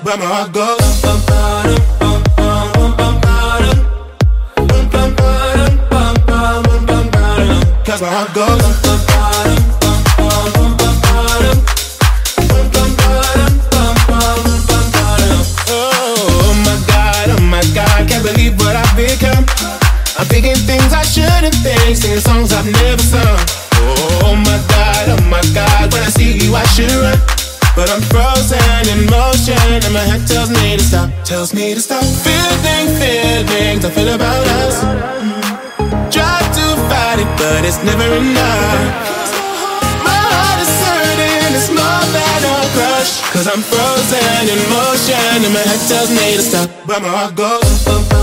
but my heart goes. Cause my heart goes. Oh my God, can't believe what I've become. I'm thinking things I shouldn't think, singing songs I've never sung. Oh my God, when I see you I should run, but I'm frozen in motion and my head tells me to stop, feelings I feel about us. Try to fight it, but it's never enough. My heart is hurting, it's more than a crush, cause I'm frozen in motion and my head tells me to stop, but my heart goes.